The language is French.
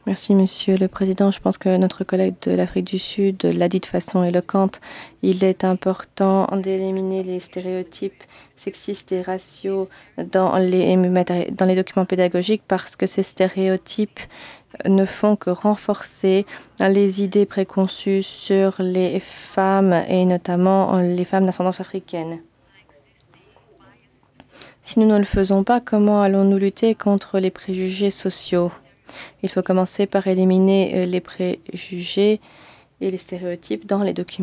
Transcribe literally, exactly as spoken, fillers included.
Merci, Monsieur le Président. Je pense que notre collègue de l'Afrique du Sud l'a dit de façon éloquente. Il est important d'éliminer les stéréotypes sexistes et raciaux dans les, matéri- dans les documents pédagogiques parce que ces stéréotypes ne font que renforcer les idées préconçues sur les femmes et notamment les femmes d'ascendance africaine. Si nous ne le faisons pas, comment allons-nous lutter contre les préjugés sociaux? Il faut commencer par éliminer euh, les préjugés et les stéréotypes dans les documents.